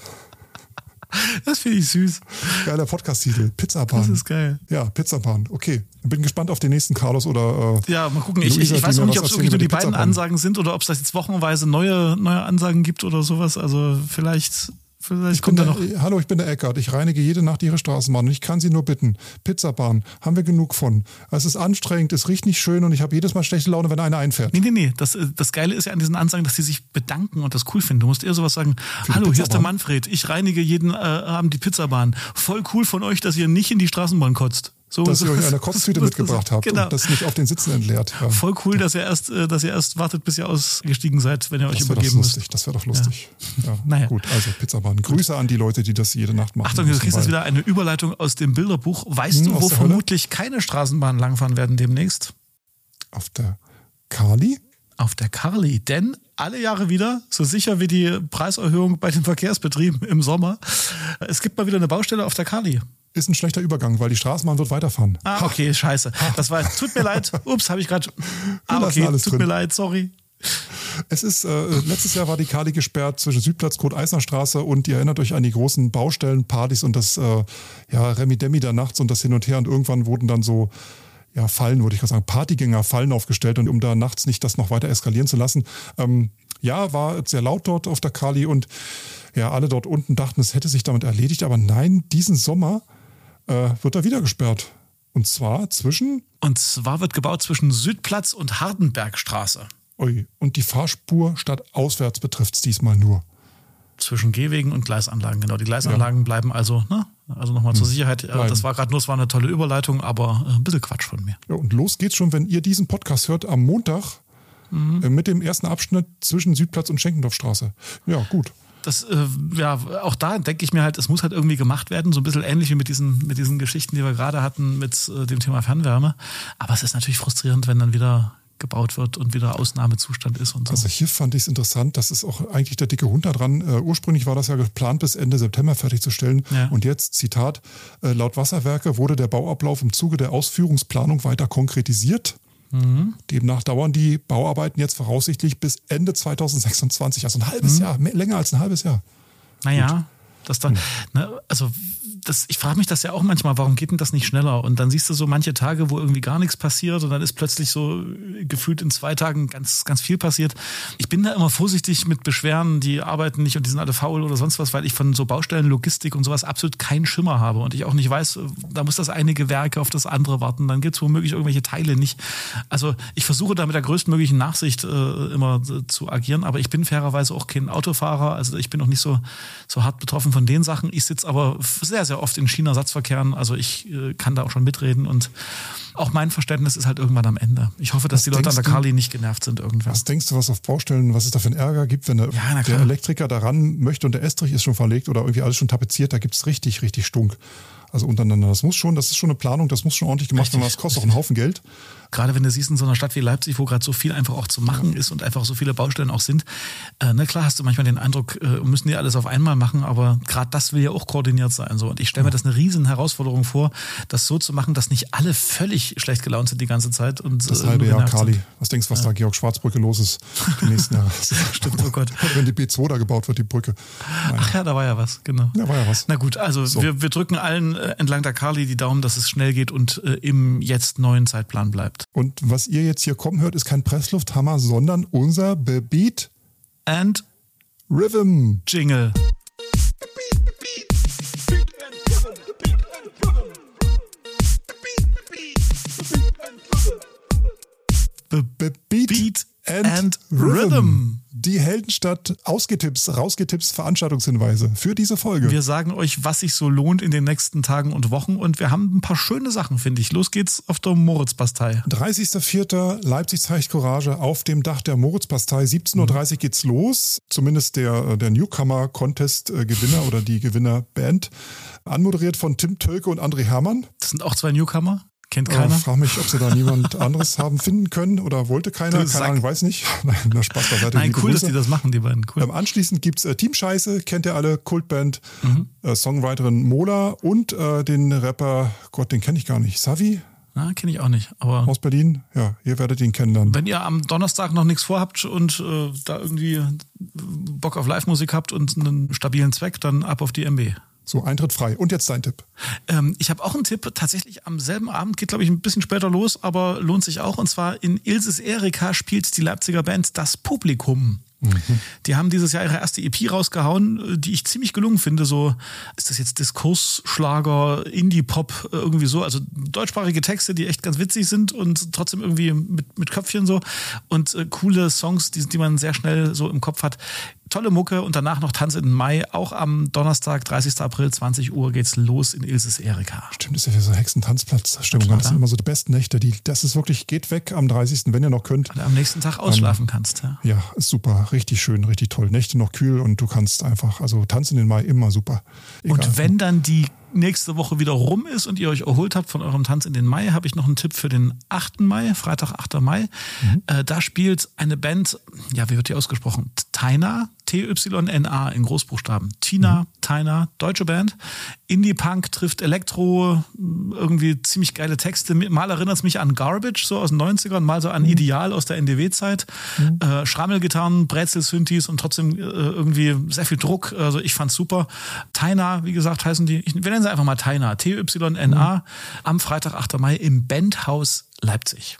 Das finde ich süß. Geiler Podcast-Titel. Pizzabahn. Das ist geil. Ja, Pizzabahn. Okay. Bin gespannt auf den nächsten Carlos oder ja, mal gucken. Ich weiß noch nicht, ob es wirklich nur die beiden Ansagen sind oder ob es jetzt wochenweise neue Ansagen gibt oder sowas. Also vielleicht kommt da noch. Hallo, ich bin der Eckart. Ich reinige jede Nacht Ihre Straßenbahn und ich kann Sie nur bitten. Pizzabahn, haben wir genug von. Es ist anstrengend, es riecht nicht schön und ich habe jedes Mal schlechte Laune, wenn einer einfährt. Nee. Das Geile ist ja an diesen Ansagen, dass die sich bedanken und das cool finden. Du musst eher sowas sagen, hallo, hier ist der Manfred. Ich reinige jeden Abend die Pizzabahn. Voll cool von euch, dass ihr nicht in die Straßenbahn kotzt. So, dass ihr euch eine Kotztüte mitgebracht habt genau. und das nicht auf den Sitzen entleert. Ja. Voll cool, dass ihr erst wartet, bis ihr ausgestiegen seid, wenn ihr euch übergeben müsst. Das wäre doch lustig. Ja. Naja. Gut, also Pizzabahn. Grüße an die Leute, die das jede Nacht machen. Achtung, du kriegst jetzt wieder eine Überleitung aus dem Bilderbuch. Weißt du, wo vermutlich keine Straßenbahnen langfahren werden demnächst? Auf der Kali? Auf der Kali, denn alle Jahre wieder, so sicher wie die Preiserhöhung bei den Verkehrsbetrieben im Sommer, es gibt mal wieder eine Baustelle auf der Kali. Ist ein schlechter Übergang, weil die Straßenbahn wird weiterfahren. Ah, okay, scheiße. Das war, tut mir leid. Ups, habe ich gerade. Okay, tut mir leid, sorry. Es ist, letztes Jahr war die Kali gesperrt zwischen Südplatz, Kurt-Eisner-Straße und ihr erinnert euch an die großen Baustellenpartys und das Remi-Demi da nachts und das Hin und Her und irgendwann wurden dann so Fallen, würde ich gerade sagen, Partygänger, Fallen aufgestellt und um da nachts nicht das noch weiter eskalieren zu lassen. War sehr laut dort auf der Kali und alle dort unten dachten, es hätte sich damit erledigt, aber nein, diesen Sommer wird er wieder gesperrt. Und zwar wird gebaut zwischen Südplatz und Hardenbergstraße. Ui, und die Fahrspur stadtauswärts betrifft es diesmal nur. Zwischen Gehwegen und Gleisanlagen, genau. Die Gleisanlagen bleiben also, also nochmal zur Sicherheit. Das war gerade nur, es war eine tolle Überleitung, aber ein bisschen Quatsch von mir. Ja, und los geht's schon, wenn ihr diesen Podcast hört, am Montag mit dem ersten Abschnitt zwischen Südplatz und Schenkendorfstraße. Ja, gut. Das, auch da denke ich mir halt, es muss halt irgendwie gemacht werden, so ein bisschen ähnlich wie mit diesen Geschichten, die wir gerade hatten mit dem Thema Fernwärme. Aber es ist natürlich frustrierend, wenn dann wieder gebaut wird und wieder Ausnahmezustand ist und so. Also hier fand ich es interessant, das ist auch eigentlich der dicke Hund da dran. Ursprünglich war das ja geplant, bis Ende September fertigzustellen. Ja. Und jetzt, Zitat, laut Wasserwerke wurde der Bauablauf im Zuge der Ausführungsplanung weiter konkretisiert. Demnach dauern die Bauarbeiten jetzt voraussichtlich bis Ende 2026, also ein halbes Jahr, länger als ein halbes Jahr. Naja, ich frage mich das ja auch manchmal, warum geht denn das nicht schneller? Und dann siehst du so manche Tage, wo irgendwie gar nichts passiert und dann ist plötzlich so gefühlt in 2 Tagen ganz, ganz viel passiert. Ich bin da immer vorsichtig mit Beschwerden, die arbeiten nicht und die sind alle faul oder sonst was, weil ich von so Baustellen, Logistik und sowas absolut keinen Schimmer habe und ich auch nicht weiß, da muss das eine Gewerke auf das andere warten, dann gibt es womöglich irgendwelche Teile nicht. Also ich versuche da mit der größtmöglichen Nachsicht immer zu agieren, aber ich bin fairerweise auch kein Autofahrer, also ich bin auch nicht so hart betroffen von den Sachen. Ich sitze aber sehr, sehr oft in Schienenersatzverkehren, also ich kann da auch schon mitreden und auch mein Verständnis ist halt irgendwann am Ende. Ich hoffe, dass die Leute an der Kali nicht genervt sind irgendwann. Was denkst du, was auf Baustellen, was es da für einen Ärger gibt, wenn der Elektriker daran möchte und der Estrich ist schon verlegt oder irgendwie alles schon tapeziert, da gibt es richtig, richtig Stunk. Also untereinander. Das ist schon eine Planung, das muss schon ordentlich gemacht werden, das kostet auch einen Haufen Geld. Gerade wenn du siehst in so einer Stadt wie Leipzig, wo gerade so viel einfach auch zu machen ist und einfach so viele Baustellen auch sind, klar hast du manchmal den Eindruck, müssen die alles auf einmal machen, aber gerade das will ja auch koordiniert sein. So. Und ich stelle mir das eine riesen Herausforderung vor, das so zu machen, dass nicht alle völlig schlecht gelaunt sind die ganze Zeit. Und das halbe Jahr Kali. Was denkst du, was da Georg Schwarzbrücke los ist die nächsten Jahre? Stimmt, oh Gott. Wenn die B2 da gebaut wird, die Brücke. Naja. Ach ja, da war ja was, genau. Ja, war ja was. Na gut, also so. wir drücken allen entlang der Kali die Daumen, dass es schnell geht und im jetzt neuen Zeitplan bleibt. Und was ihr jetzt hier kommen hört, ist kein Presslufthammer, sondern unser Beat and Rhythm Jingle. Beat and Rhythm Die Heldenstadt Ausgetipps, Rausgetipps, Veranstaltungshinweise für diese Folge. Wir sagen euch, was sich so lohnt in den nächsten Tagen und Wochen und wir haben ein paar schöne Sachen, finde ich. Los geht's auf der Moritzbastei. 30.04. Leipzig zeigt Courage auf dem Dach der Moritzbastei. 17.30 Uhr geht's los. Zumindest der Newcomer-Contest-Gewinner oder die Gewinnerband. Anmoderiert von Tim Tölke und André Hermann. Das sind auch 2 Newcomer. Kennt keiner. Ich frage mich, ob sie da niemand anderes haben finden können oder wollte keiner. Keine Ahnung, weiß nicht. Nein, Spaß beiseite. Nein, cool, dass die das machen, die beiden. Cool. Anschließend gibt es Team Scheiße, kennt ihr alle, Kultband, Songwriterin Mola und den Rapper, Gott, den kenne ich gar nicht, Savi? Kenne ich auch nicht. Aber aus Berlin, ja, ihr werdet ihn kennenlernen. Wenn ihr am Donnerstag noch nichts vorhabt und da irgendwie Bock auf Live-Musik habt und einen stabilen Zweck, dann ab auf die MB. So, Eintritt frei. Und jetzt dein Tipp. Ich habe auch einen Tipp, tatsächlich am selben Abend, geht glaube ich ein bisschen später los, aber lohnt sich auch. Und zwar in Ilses Erika spielt die Leipziger Band Das Publikum. Die haben dieses Jahr ihre erste EP rausgehauen, die ich ziemlich gelungen finde. So, ist das jetzt Diskursschlager, Indie-Pop, irgendwie so. Also deutschsprachige Texte, die echt ganz witzig sind und trotzdem irgendwie mit Köpfchen so. Und coole Songs, die man sehr schnell so im Kopf hat. Tolle Mucke und danach noch Tanz in den Mai. Auch am Donnerstag, 30. April, 20 Uhr geht's los in Ilses Erika. Stimmt, ist ja wie so Hexentanzplatz-Stimmung. Das sind immer so die besten Nächte. Das ist wirklich, geht weg am 30., wenn ihr noch könnt. Weil du am nächsten Tag ausschlafen kannst. Ja, ist super. Richtig schön, richtig toll. Nächte noch kühl und du kannst einfach, also Tanz in den Mai immer super. Egal. Und wenn dann die nächste Woche wieder rum ist und ihr euch erholt habt von eurem Tanz in den Mai, habe ich noch einen Tipp für den 8. Mai, Freitag, 8. Mai. Da spielt eine Band, ja, wie wird die ausgesprochen? Tyna, T-Y-N-A in Großbuchstaben. Tyna, deutsche Band. Indie-Punk trifft Elektro, irgendwie ziemlich geile Texte. Mal erinnert es mich an Garbage, so aus den 90ern, mal so an Ideal aus der NDW-Zeit. Schrammelgitarren, Brezel-Synthes und trotzdem irgendwie sehr viel Druck. Also ich fand's super. Tyna, wie gesagt, heißen die, wir nennen sie einfach mal Tyna, T-Y-N-A, am Freitag, 8. Mai im Bandhaus Leipzig.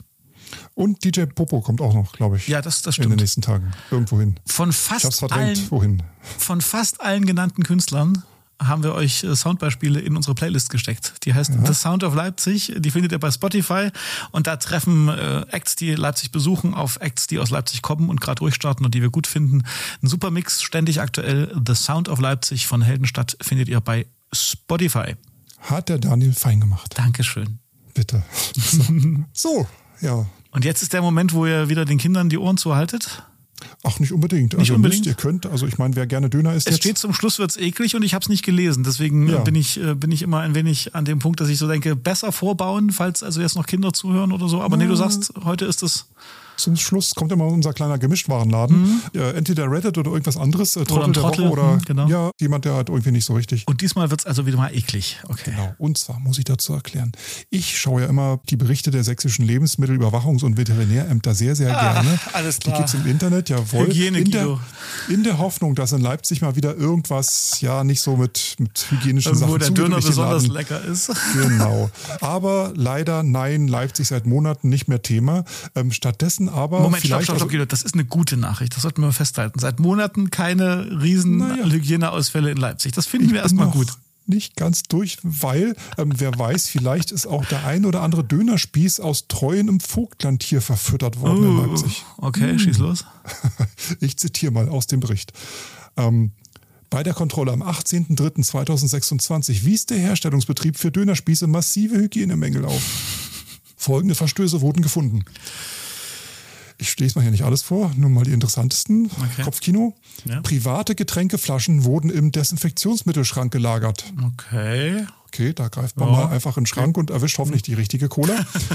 Und DJ Popo kommt auch noch, glaube ich. Ja, das stimmt. In den nächsten Tagen. Irgendwo hin. Von fast allen genannten Künstlern haben wir euch Soundbeispiele in unsere Playlist gesteckt. Die heißt The Sound of Leipzig. Die findet ihr bei Spotify. Und da treffen Acts, die Leipzig besuchen, auf Acts, die aus Leipzig kommen und gerade durchstarten und die wir gut finden. Ein super Mix, ständig aktuell. The Sound of Leipzig von Heldenstadt findet ihr bei Spotify. Hat der Daniel fein gemacht. Dankeschön. Bitte. So, ja. Und jetzt ist der Moment, wo ihr wieder den Kindern die Ohren zuhaltet? Ach, nicht unbedingt. Nicht unbedingt. Ihr könnt, also ich meine, wer gerne Döner isst. Es steht zum Schluss, wird's eklig und ich habe es nicht gelesen. Deswegen bin ich immer ein wenig an dem Punkt, dass ich so denke, besser vorbauen, falls also jetzt noch Kinder zuhören oder so. Aber nee, du sagst, heute ist es... Zum Schluss kommt immer unser kleiner Gemischtwarenladen. Entweder Reddit oder irgendwas anderes. Trottel der Woche oder ja, jemand, der halt irgendwie nicht so richtig. Und diesmal wird's also wieder mal eklig. Okay. Genau. Und zwar muss ich dazu erklären. Ich schaue ja immer die Berichte der sächsischen Lebensmittelüberwachungs- und Veterinärämter sehr, sehr gerne. Alles klar. Die gibt's im Internet, jawohl. In der Hoffnung, dass in Leipzig mal wieder irgendwas, ja, nicht so mit hygienischen Sachen. Wo der Döner besonders lecker ist. Genau. Aber leider, nein, Leipzig seit Monaten nicht mehr Thema. Stattdessen aber Moment, vielleicht... stopp, das ist eine gute Nachricht, das sollten wir festhalten. Seit Monaten keine riesen Hygieneausfälle in Leipzig. Das finden wir erstmal gut. Nicht ganz durch, weil, wer weiß, vielleicht ist auch der ein oder andere Dönerspieß aus treuem Vogtland hier verfüttert worden in Leipzig. Okay, schieß los. Ich zitiere mal aus dem Bericht. Bei der Kontrolle am 18.03.2026 wies der Herstellungsbetrieb für Dönerspieße massive Hygienemängel auf. Folgende Verstöße wurden gefunden. Ich lese mal hier nicht alles vor, nur mal die interessantesten. Okay. Kopfkino. Ja. Private Getränkeflaschen wurden im Desinfektionsmittelschrank gelagert. Okay, da greift man mal einfach in den Schrank und erwischt hoffentlich die richtige Cola.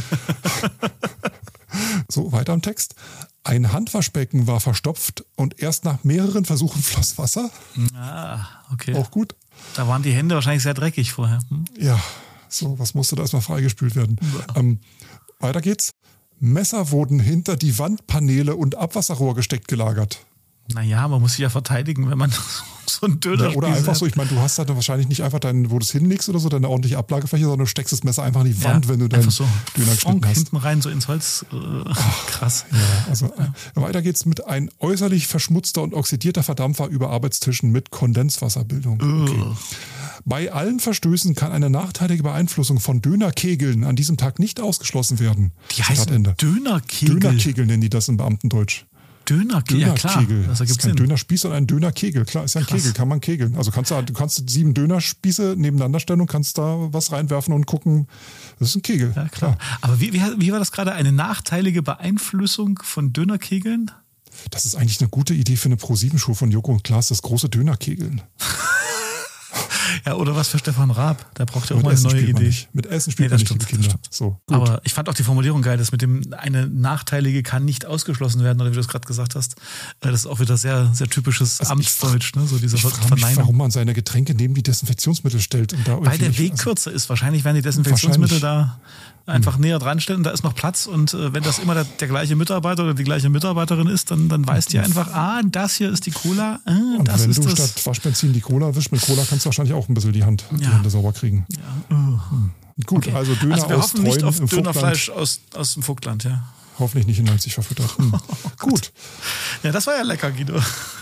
So, weiter im Text. Ein Handwaschbecken war verstopft und erst nach mehreren Versuchen floss Wasser. Okay. Auch gut. Da waren die Hände wahrscheinlich sehr dreckig vorher. Ja, so, was musste da erstmal freigespült werden? Weiter geht's. Messer wurden hinter die Wandpaneele und Abwasserrohr gesteckt gelagert. Naja, man muss sich ja verteidigen, wenn man so einen Döner oder einfach so, ich meine, du hast halt wahrscheinlich nicht einfach wo du es hinlegst oder so, deine ordentliche Ablagefläche, sondern du steckst das Messer einfach in die Wand, wenn du deinen so Döner geschnitten hast. Hinten rein, so ins Holz. Krass. Ja, also weiter geht's mit ein äußerlich verschmutzter und oxidierter Verdampfer über Arbeitstischen mit Kondenswasserbildung. Okay. Bei allen Verstößen kann eine nachteilige Beeinflussung von Dönerkegeln an diesem Tag nicht ausgeschlossen werden. Die heißen Dönerkegel? Dönerkegel nennen die das im Beamtendeutsch. Dönerkegel, ja klar. Das ist kein Dönerspieß, sondern ein Dönerkegel. Klar, ist ja ein Kegel, kann man kegeln. Also du kannst 7 Dönerspieße nebeneinander stellen und kannst da was reinwerfen und gucken. Das ist ein Kegel. Ja, klar. Aber wie war das gerade? Eine nachteilige Beeinflussung von Dönerkegeln? Das ist eigentlich eine gute Idee für eine Pro-7-Show von Joko und Klaas, das große Dönerkegeln. Ja, oder was für Stefan Raab. Der braucht ja auch mal eine neue Idee. Mit Essen spielt man nicht, liebe Kinder. So, aber ich fand auch die Formulierung geil, dass mit dem eine nachteilige kann nicht ausgeschlossen werden, oder wie du es gerade gesagt hast. Das ist auch wieder sehr, sehr typisches Amtsdeutsch. Ne? So diese Verneinung. Warum man seine Getränke neben die Desinfektionsmittel stellt. Und da weil der Weg kürzer ist. Wahrscheinlich werden die Desinfektionsmittel da einfach näher dran stellen. Da ist noch Platz. Und wenn das immer der gleiche Mitarbeiter oder die gleiche Mitarbeiterin ist, dann weiß die einfach, das hier ist die Cola. Und wenn du statt Waschbenzin die Cola wischst, mit Cola kannst du wahrscheinlich auch ein bisschen die Hände sauber kriegen. Ja. Gut, okay. Also Döner wir aus hoffen nicht auf im Dönerfleisch aus dem Vogtland, ja. Hoffentlich nicht in Leipzig verfüttert. Gut. Ja, das war ja lecker, Guido.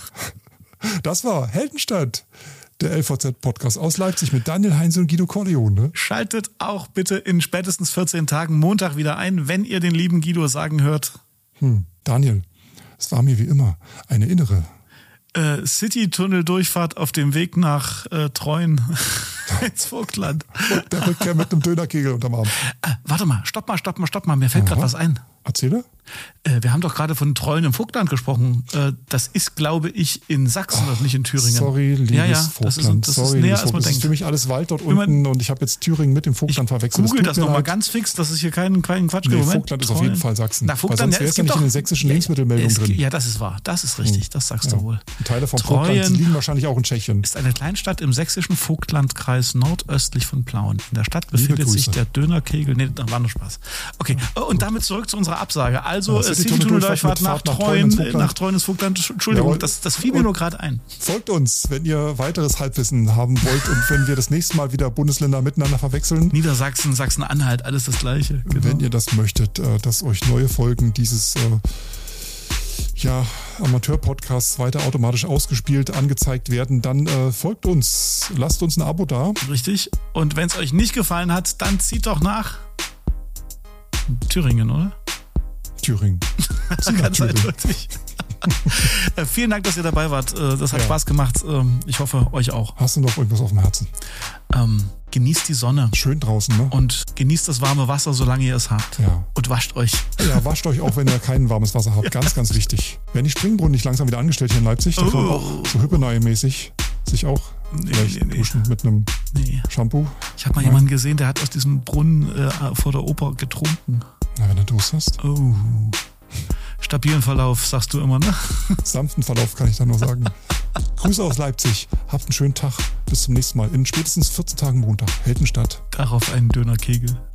Das war Heldenstadt, der LVZ-Podcast aus Leipzig mit Daniel Heinze und Guido Corleone. Schaltet auch bitte in spätestens 14 Tagen Montag wieder ein, wenn ihr den lieben Guido sagen hört. Daniel, es war mir wie immer eine innere City-Tunnel-Durchfahrt auf dem Weg nach Treuen ins Vogtland. Und der Rückkehr mit einem Dönerkegel unterm Arm. Warte mal, stopp mal. Mir fällt gerade was ein. Erzähle. Wir haben doch gerade von Treuen im Vogtland gesprochen. Das ist, glaube ich, in Sachsen und nicht in Thüringen. Sorry, liebes Vogtland. Das ist näher, als man denkt. Das ist für mich alles Wald dort unten und ich habe jetzt Thüringen mit dem Vogtland verwechselt. Google das nochmal ganz fix, dass es hier keinen Quatsch gibt. Vogtland ist auf jeden Fall Sachsen. Na, Vogtland, sonst wäre es ja nicht in den sächsischen Lebensmittelmeldungen drin. Ja, das ist wahr. Das ist richtig. Das sagst du wohl. Teile vom Vogtland liegen wahrscheinlich auch in Tschechien. Ist eine Kleinstadt im sächsischen Vogtlandkreis nordöstlich von Plauen. In der Stadt befindet sich der Dönerkegel. Nee, das war nur Spaß. Okay, und damit zurück zu unserer Absage. Also, City-Tunnel-Durchfahrt nach Treuen ins Vogtland. Entschuldigung, das fiel mir nur gerade ein. Folgt uns, wenn ihr weiteres Halbwissen haben wollt und wenn wir das nächste Mal wieder Bundesländer miteinander verwechseln. Niedersachsen, Sachsen-Anhalt, alles das Gleiche. Genau. Wenn ihr das möchtet, dass euch neue Folgen dieses Amateur-Podcasts weiter automatisch ausgespielt, angezeigt werden, dann folgt uns, lasst uns ein Abo da. Richtig. Und wenn es euch nicht gefallen hat, dann zieht doch nach Thüringen, oder? Thüringen. Ganz eindeutig. Vielen Dank, dass ihr dabei wart. Das hat Spaß gemacht. Ich hoffe, euch auch. Hast du noch irgendwas auf dem Herzen? Genießt die Sonne. Schön draußen, ne? Und genießt das warme Wasser, solange ihr es habt. Ja. Und wascht euch. Ja, wascht euch auch, wenn ihr kein warmes Wasser habt. Ganz, ganz wichtig. Werden die Springbrunnen nicht langsam wieder angestellt hier in Leipzig? Da kann man auch so Hüppenei-mäßig sich auch vielleicht duschen mit einem Shampoo. Ich habe mal jemanden gesehen, der hat aus diesem Brunnen vor der Oper getrunken. Na, wenn du Durst hast. Oh. Stabilen Verlauf, sagst du immer, ne? Sanften Verlauf, kann ich da nur sagen. Grüße aus Leipzig. Habt einen schönen Tag. Bis zum nächsten Mal. In spätestens 14 Tagen Montag. Heldenstadt. Darauf einen Dönerkegel.